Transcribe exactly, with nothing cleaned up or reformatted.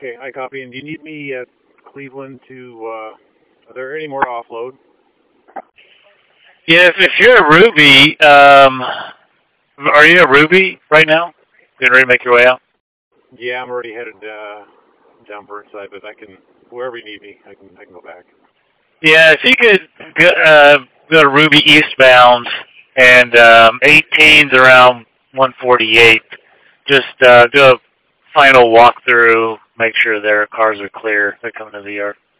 Okay, I copy. And do you need me at Cleveland to, uh, are there any more offload? Yeah, if, if you're a Ruby, um, are you a Ruby right now? Getting ready to make your way out? Yeah, I'm already headed uh, down Burnside, but I can, wherever you need me, I can I can go back. Yeah, if you could go, uh, go to Ruby eastbound and um, eighteen's around one forty-eight, just uh, do a final walkthrough, make sure their cars are clear. They're coming to the yard.